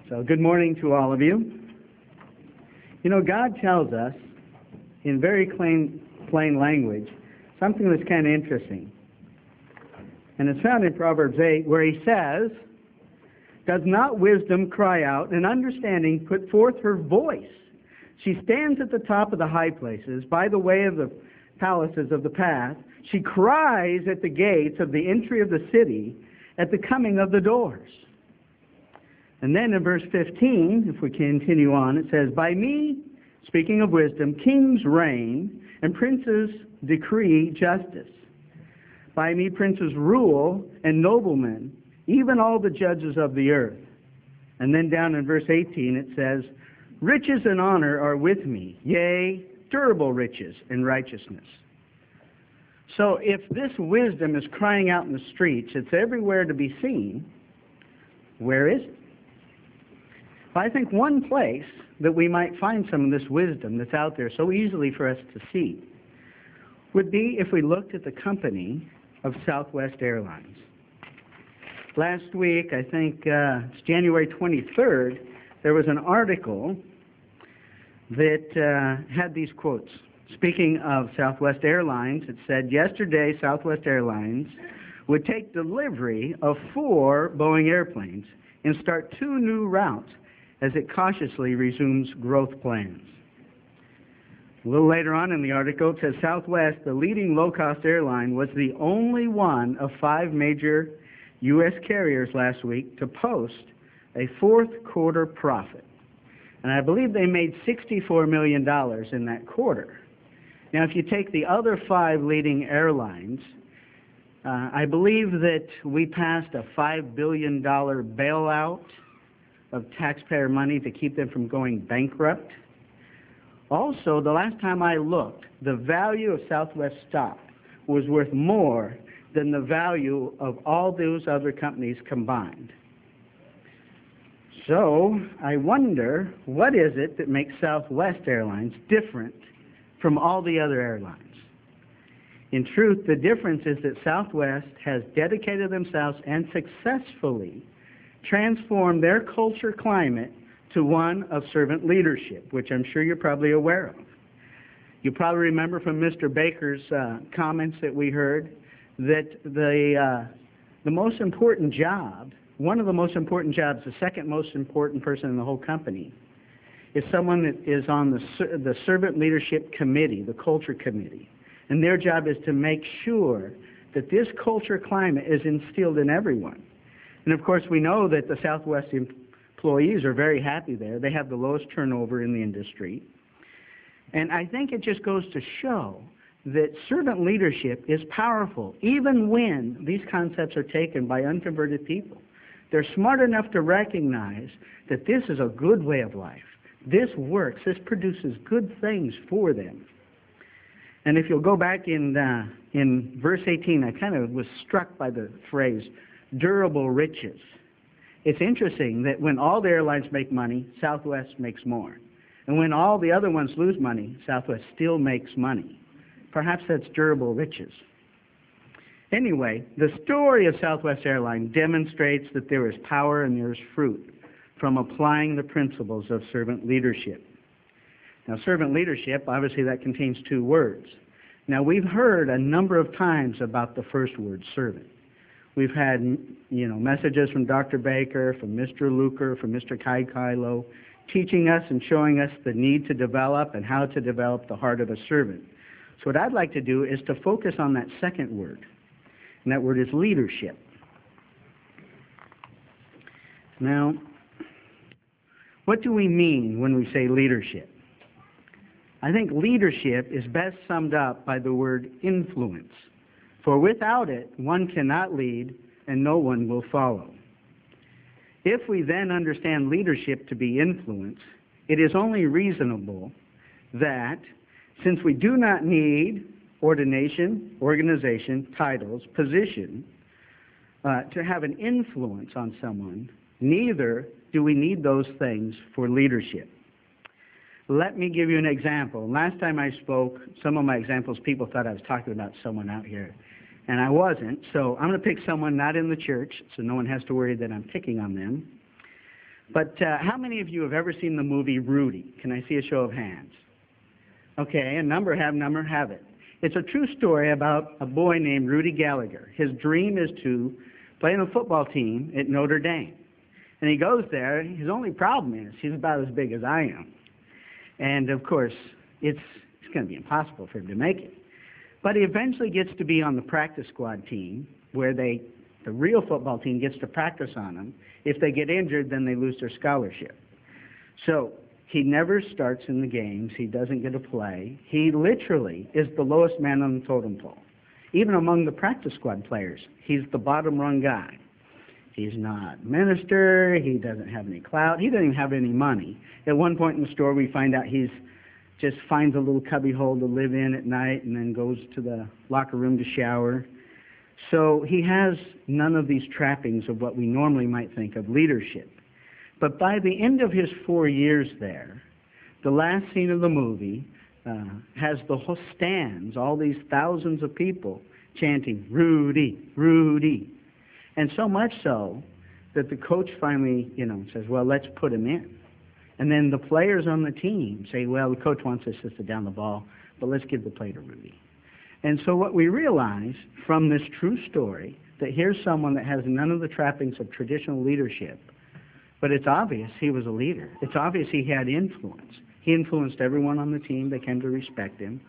So good morning to all of you. You know, God tells us in very plain language something that's kind of interesting. And it's found in Proverbs 8 where he says, "Does not wisdom cry out and understanding put forth her voice? She stands at the top of the high places, by the way of the palaces of the path. She cries at the gates of the entry of the city, at the coming of the doors." And then in verse 15, if we continue on, it says, "By me," speaking of wisdom, "kings reign, and princes decree justice. By me princes rule, and noblemen, even all the judges of the earth." And then down in verse 18 it says, "Riches and honor are with me, yea, durable riches and righteousness." So if this wisdom is crying out in the streets, it's everywhere to be seen, where is it? Well, I think one place that we might find some of this wisdom that's out there so easily for us to see would be if we looked at the company of Southwest Airlines. Last week, I think it's January 23rd, there was an article that had these quotes. Speaking of Southwest Airlines, it said, "Yesterday, Southwest Airlines would take delivery of 4 Boeing airplanes and start 2 new routes as it cautiously resumes growth plans." A little later on in the article, it says, "Southwest, the leading low-cost airline, was the only one of 5 major U.S. carriers last week to post a fourth quarter profit." And I believe they made $64 million in that quarter. Now, if you take the other 5 leading airlines, I believe that we passed a $5 billion bailout of taxpayer money to keep them from going bankrupt. Also, the last time I looked, the value of Southwest stock was worth more than the value of all those other companies combined. So I wonder, what is it that makes Southwest Airlines different from all the other airlines? In truth, the difference is that Southwest has dedicated themselves and successfully transformed their culture climate to one of servant leadership, which I'm sure you're probably aware of. You probably remember from Mr. Baker's comments that we heard that the most important job, one of the most important jobs, the second most important person in the whole company, is someone that is on the servant leadership committee, the culture committee. And their job is to make sure that this culture climate is instilled in everyone. And of course, we know that the Southwest employees are very happy there. They have the lowest turnover in the industry. And I think it just goes to show that servant leadership is powerful, even when these concepts are taken by unconverted people. They're smart enough to recognize that this is a good way of life. This works. This produces good things for them. And if you'll go back in verse 18, I kind of was struck by the phrase, durable riches. It's interesting that when all the airlines make money, Southwest makes more. And when all the other ones lose money, Southwest still makes money. Perhaps that's durable riches. Anyway, the story of Southwest Airlines demonstrates that there is power and there is fruit from applying the principles of servant leadership. Now, servant leadership, obviously that contains 2 words. Now, we've heard a number of times about the first word, servant. We've had, messages from Dr. Baker, from Mr. Luker, from Mr. Kai Kylo, teaching us and showing us the need to develop and how to develop the heart of a servant. So what I'd like to do is to focus on that second word, and that word is leadership. Now, what do we mean when we say leadership? I think leadership is best summed up by the word influence. For without it, one cannot lead, and no one will follow. If we then understand leadership to be influence, it is only reasonable that, since we do not need ordination, organization, titles, position, to have an influence on someone, neither do we need those things for leadership. Let me give you an example. Last time I spoke, some of my examples, people thought I was talking about someone out here. And I wasn't, so I'm going to pick someone not in the church, so no one has to worry that I'm picking on them. But how many of you have ever seen the movie Rudy? Can I see a show of hands? Okay, a number have it. It's a true story about a boy named Rudy Gallagher. His dream is to play on a football team at Notre Dame. And he goes there. His only problem is he's about as big as I am. And, of course, it's going to be impossible for him to make it. But he eventually gets to be on the practice squad team where the real football team gets to practice on him. If they get injured, then they lose their scholarship. So he never starts in the games. He doesn't get to play. He literally is the lowest man on the totem pole. Even among the practice squad players, he's the bottom rung guy. He's not minister. He doesn't have any clout. He doesn't even have any money. At one point in the store, we find out he's just finds a little cubby hole to live in at night and then goes to the locker room to shower. So he has none of these trappings of what we normally might think of leadership. But by the end of his 4 years there, the last scene of the movie has the whole stands, all these thousands of people chanting, "Rudy, Rudy." And so much so that the coach finally, says, well, let's put him in. And then the players on the team say, well, the coach wants us to sit down the ball, but let's give the play to Rudy. And so what we realize from this true story, that here's someone that has none of the trappings of traditional leadership, but it's obvious he was a leader. It's obvious he had influence. He influenced everyone on the team. They came to respect him.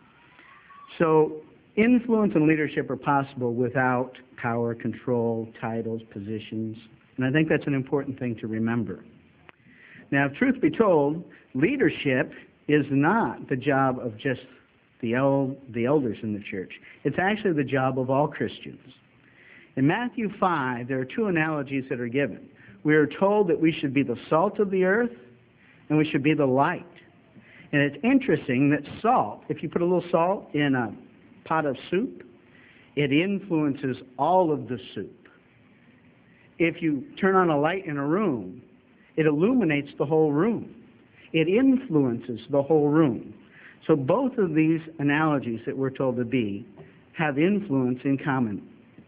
So influence and leadership are possible without power, control, titles, positions. And I think that's an important thing to remember. Now, if truth be told, leadership is not the job of just the elders in the church. It's actually the job of all Christians. In Matthew 5, there are two analogies that are given. We are told that we should be the salt of the earth and we should be the light. And it's interesting that salt, if you put a little salt in a pot of soup, it influences all of the soup. If you turn on a light in a room, it illuminates the whole room. It influences the whole room. So both of these analogies that we're told to be have influence in common.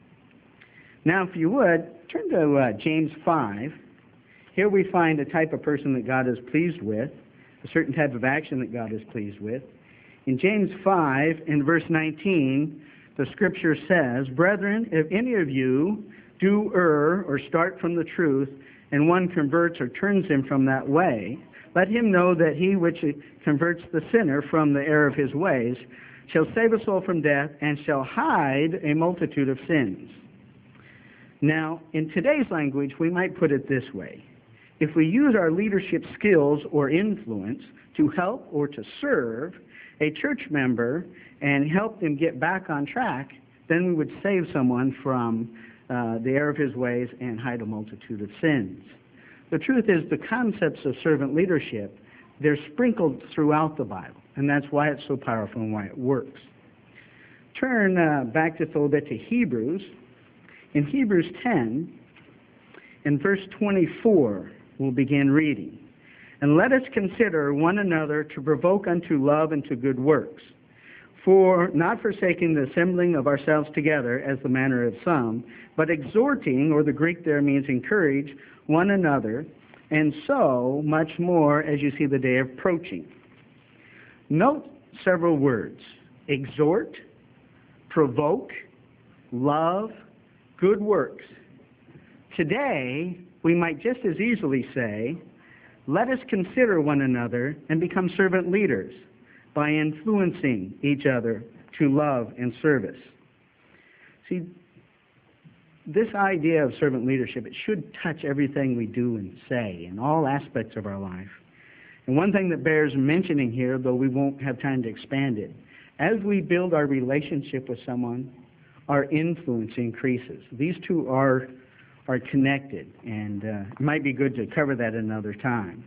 Now, if you would, turn to James 5. Here we find a type of person that God is pleased with, a certain type of action that God is pleased with. In James 5, in verse 19, the scripture says, "Brethren, if any of you do err or start from the truth, and one converts or turns him from that way, let him know that he which converts the sinner from the error of his ways shall save a soul from death and shall hide a multitude of sins." Now, in today's language, we might put it this way. If we use our leadership skills or influence to help or to serve a church member and help them get back on track, then we would save someone from the error of his ways and hide a multitude of sins. The truth is, the concepts of servant leadership, they're sprinkled throughout the Bible, and that's why it's so powerful and why it works. Turn back just a little bit to Hebrews. In Hebrews 10, in verse 24, we'll begin reading. "And let us consider one another to provoke unto love and to good works, for not forsaking the assembling of ourselves together as the manner of some, but exhorting," or the Greek there means encourage, "one another, and so much more as you see the day approaching." Note several words: exhort, provoke, love, good works. Today, we might just as easily say, let us consider one another and become servant leaders by influencing each other to love and service. See, this idea of servant leadership, it should touch everything we do and say in all aspects of our life. And one thing that bears mentioning here, though we won't have time to expand it, as we build our relationship with someone, our influence increases. These two are connected, and it might be good to cover that another time.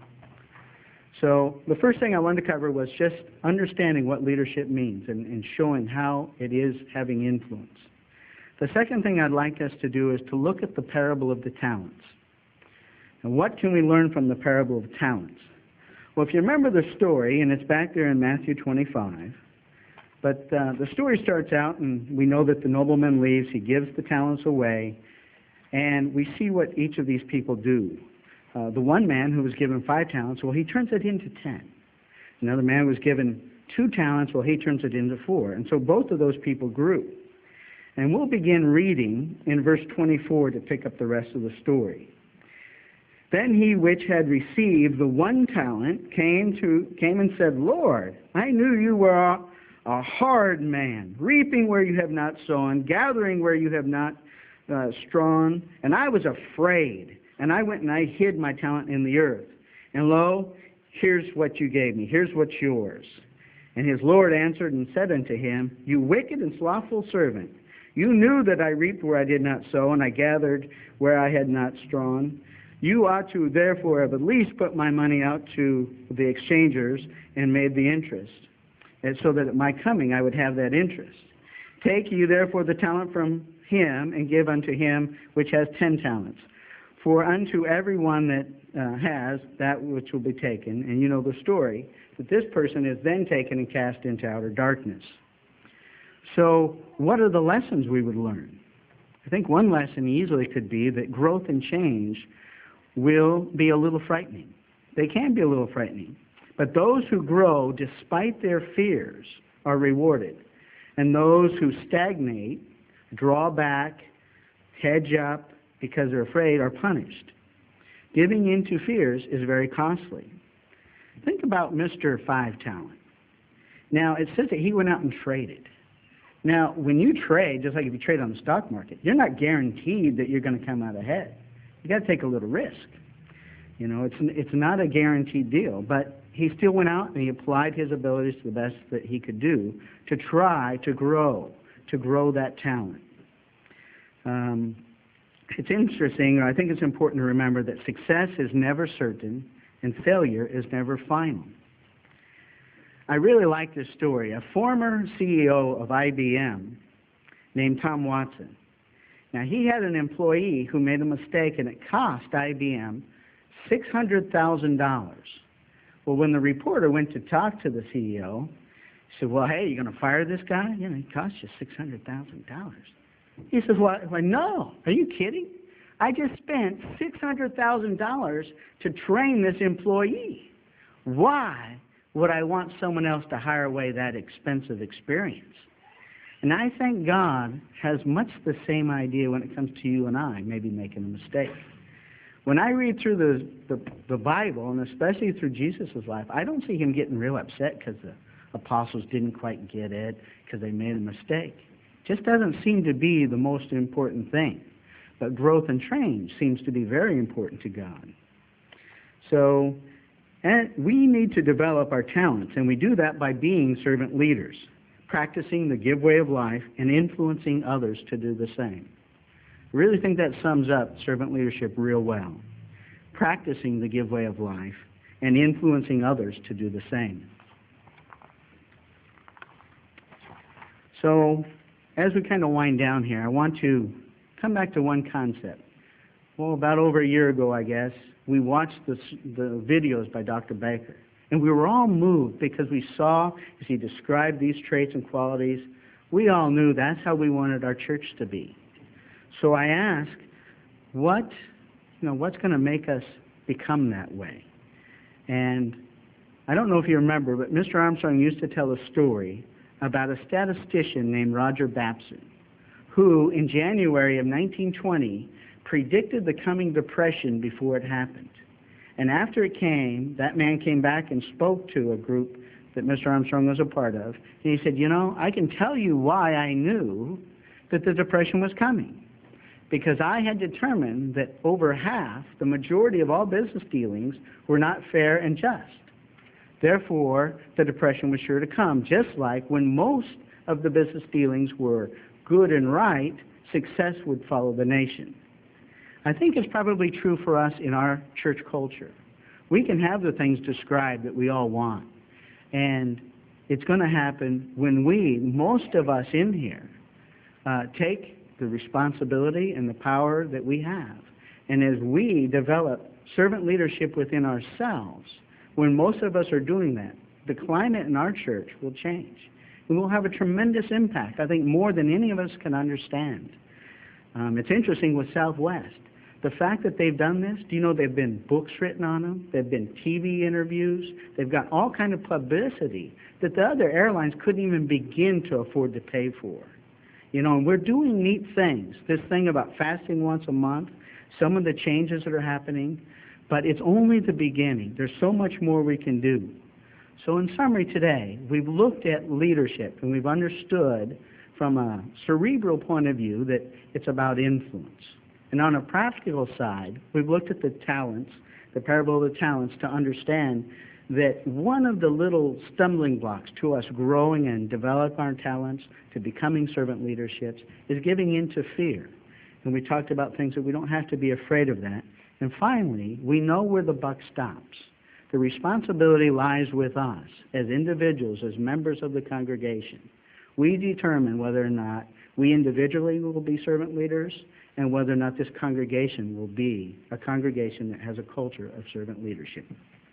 So the first thing I wanted to cover was just understanding what leadership means and showing how it is having influence. The second thing I'd like us to do is to look at the parable of the talents. And what can we learn from the parable of talents? Well, if you remember the story, and it's back there in Matthew 25, but the story starts out, and we know that the nobleman leaves. He gives the talents away, and we see what each of these people do. The one man who was given 5 talents, well, he turns it into 10. Another man was given 2 talents, well, he turns it into 4. And so both of those people grew. And we'll begin reading in verse 24 to pick up the rest of the story. Then he which had received the 1 talent came and said, Lord, I knew you were a hard man, reaping where you have not sown, gathering where you have not strewn, and I was afraid. And I went and I hid my talent in the earth. And lo, here's what you gave me. Here's what's yours. And his Lord answered and said unto him, You wicked and slothful servant, you knew that I reaped where I did not sow, and I gathered where I had not strewn. You ought to therefore have at least put my money out to the exchangers and made the interest, and so that at my coming I would have that interest. Take you therefore the talent from him, and give unto him which has 10 talents. For unto every one that has, that which will be taken, and you know the story, that this person is then taken and cast into outer darkness. So what are the lessons we would learn? I think one lesson easily could be that growth and change will be a little frightening. They can be a little frightening. But those who grow despite their fears are rewarded. And those who stagnate, draw back, hedge up because they're afraid, are punished. Giving in to fears is very costly. Think about Mr. 5 Talent. Now, it says that he went out and traded. Now, when you trade, just like if you trade on the stock market, you're not guaranteed that you're going to come out ahead. You got to take a little risk. You know, it's not a guaranteed deal, but he still went out and he applied his abilities to the best that he could do to try to grow that talent. It's interesting, or I think it's important to remember that success is never certain and failure is never final. I really like this story. A former CEO of IBM named Tom Watson. Now, he had an employee who made a mistake, and it cost IBM $600,000. Well, when the reporter went to talk to the CEO, he said, well, hey, you going to fire this guy? You know, he cost you $600,000. He says, well, no, are you kidding? I just spent $600,000 to train this employee. Why would I want someone else to hire away that expensive experience? And I think God has much the same idea when it comes to you and I maybe making a mistake. When I read through the Bible, and especially through Jesus' life, I don't see him getting real upset because the apostles didn't quite get it, because they made a mistake. It just doesn't seem to be the most important thing. But growth and change seems to be very important to God. So, and we need to develop our talents, and we do that by being servant leaders, practicing the give way of life and influencing others to do the same. I really think that sums up servant leadership real well. Practicing the give way of life and influencing others to do the same. So, as we kind of wind down here, I want to come back to one concept. Well, about over a year ago, I guess, we watched the videos by Dr. Baker. And we were all moved because we saw, as he described these traits and qualities, we all knew that's how we wanted our church to be. So I asked, what's going to make us become that way? And I don't know if you remember, but Mr. Armstrong used to tell a story about a statistician named Roger Babson, who in January of 1920 predicted the coming depression before it happened. And after it came, that man came back and spoke to a group that Mr. Armstrong was a part of. And he said, you know, I can tell you why I knew that the depression was coming. Because I had determined that over half, the majority of all business dealings, were not fair and just. Therefore, the depression was sure to come, just like when most of the business dealings were good and right, success would follow the nation. I think it's probably true for us in our church culture. We can have the things described that we all want. And it's going to happen when we, most of us in here, take the responsibility and the power that we have. And as we develop servant leadership within ourselves, when most of us are doing that, the climate in our church will change. And we'll have a tremendous impact, I think more than any of us can understand. It's interesting with Southwest. The fact that they've done this, do you know there have been books written on them? There have been TV interviews. They've got all kind of publicity that the other airlines couldn't even begin to afford to pay for. You know, and we're doing neat things. This thing about fasting once a month, some of the changes that are happening, but it's only the beginning. There's so much more we can do. So in summary today, we've looked at leadership and we've understood from a cerebral point of view that it's about influence. And on a practical side, we've looked at the talents, the parable of the talents, to understand that one of the little stumbling blocks to us growing and develop our talents, to becoming servant leaderships, is giving into fear. And we talked about things that we don't have to be afraid of that. And finally, we know where the buck stops. The responsibility lies with us as individuals, as members of the congregation. We determine whether or not we individually will be servant leaders and whether or not this congregation will be a congregation that has a culture of servant leadership.